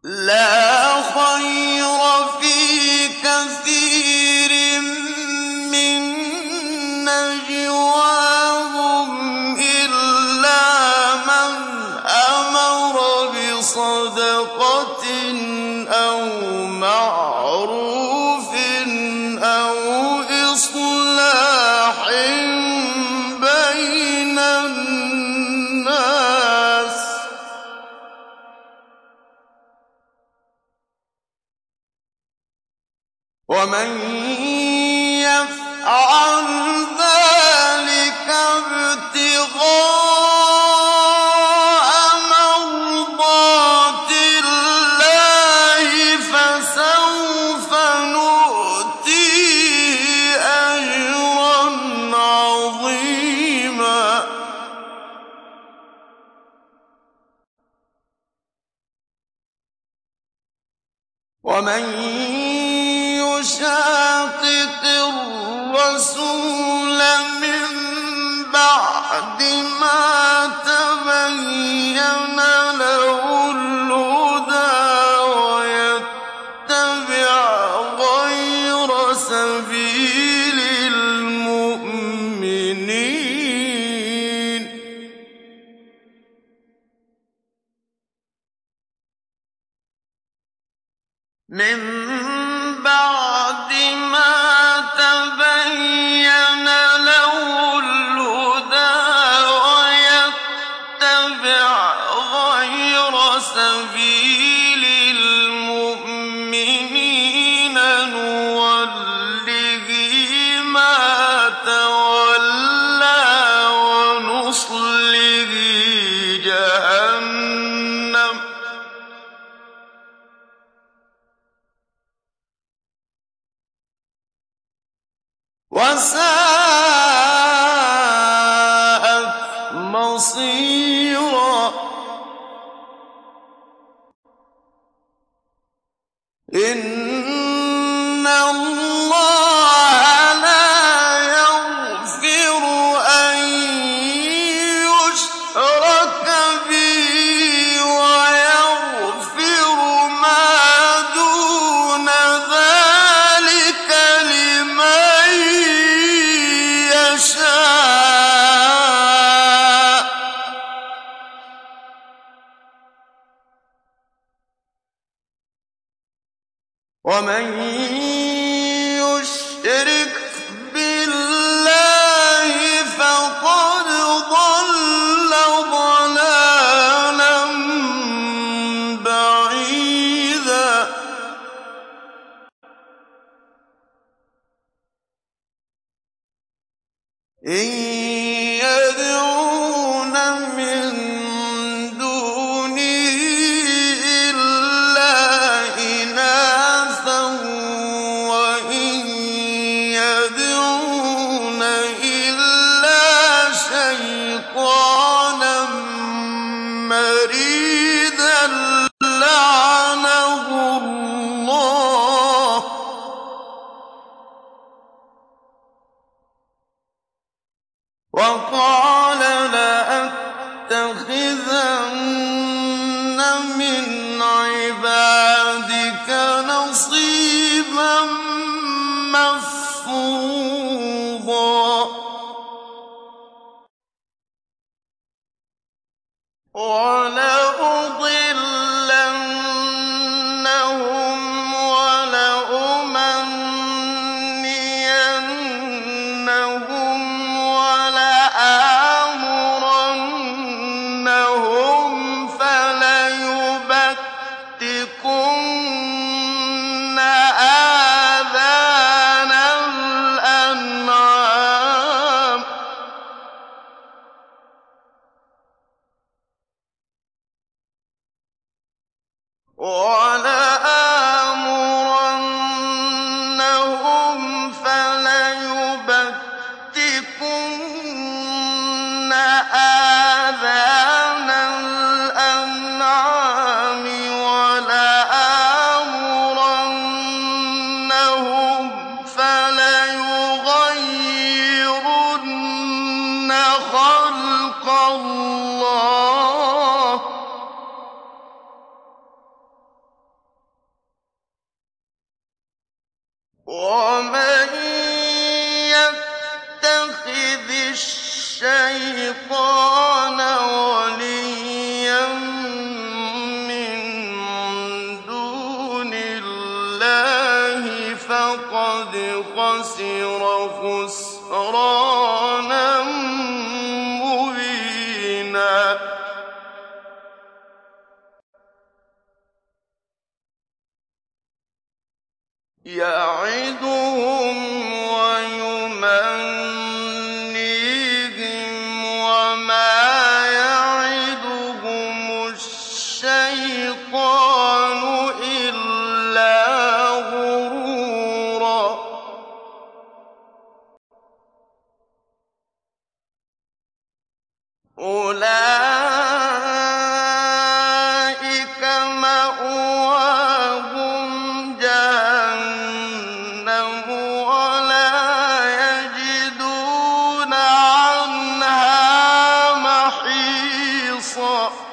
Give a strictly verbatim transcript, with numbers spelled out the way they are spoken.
لَّا خَيْرَ فِي كَثِيرٍ مِّن نَّجْوَاهُمْ إِلَّا مَنْ أَمَرَ بِصَدَقَةٍ أَوْ مَعْرُوفٍ أَوْ إِصْلَاحٍ بَيْنَ النَّاسِ ۚ وَمَن يَفْعَلْ ذَٰلِكَ ابْتِغَاءَ مَرْضَاتِ اللَّهِ فَسَوْفَ نُؤْتِيهِ أَجْرًا عَظِيمًا. وَمَن يُشَاقِقِ الرَّسُولَ مِن بَعْدِ مَا تَبَيَّنَ لَهُ الْهُدَىٰ وَيَتَّبِعْ غَيْرَ سَبِيلِ الْمُؤْمِنِينَ مِن بَعْدِ مَا تَبَيَّنَ لَهُ الْهُدَىٰ وَيَتَّبِعْ غَيْرَ سَبِيلِ الْمُؤْمِنِينَ نُوَلِّهِ مَا تَوَلَّىٰ وَنُصْلِهِ جَهَنَّمَ ۖ وَسَاءَتْ مَصِيرًا. إِنَّ اللَّهَ لَا يَغْفِرُ أَن يُشْرَكَ بِهِ وَيَغْفِرُ مَا دُونَ ذَٰلِكَ لِمَن يَشَاءُ ۚ وَمَن يُشْرِكْ بِاللَّهِ فَقَدْ ضَلَّ ضَلَالًا بَعِيدًا. إِن يَدْعُونَ مِن دُونِهِ إِلَّا إِنَاثًا وَإِن يَدْعُونَ إِلَّا شَيْطَانًا مَّرِيدًا لَّعَنَهُ اللَّهُ ۖ وَقَالَ لَأَتَّخِذَنَّ مِنْ عِبَادِكَ نَصِيبًا مَّفْرُوضًا. وَلَأُضِلَّنَّهُمْ وَلَأُمَنِّيَنَّهُمْ وَلَآمُرَنَّهُمْ فَلَيُبَتِّكُنَّ آذَانَ الْأَنْعَامِ وَلَآمُرَنَّهُمْ فَلَيُبَتِّكُنَّ آذَانَ الْأَنْعَامِ وَلَآمُرَنَّهُمْ فَلَيُغَيِّرُنَّ خَلْقَ اللَّهِ وَمَن يَتَّخِذِ الشَّيْطَانَ وَلِيًّا مِّن دُونِ اللَّهِ فَقَدْ خَسِرَ خُسْرَانًا مُّبِينًا. يَعِدُهُمْ وَيُمَنِّيهِمْ ۖ وَمَا يَعِدُهُمُ الشَّيْطَانُ إِلَّا غُرُورًا. أُولَٰئِكَ مَأْوَاهُمْ جَهَنَّمُ وَلَا يَجِدُونَ عَنْهَا مَحِيصًا.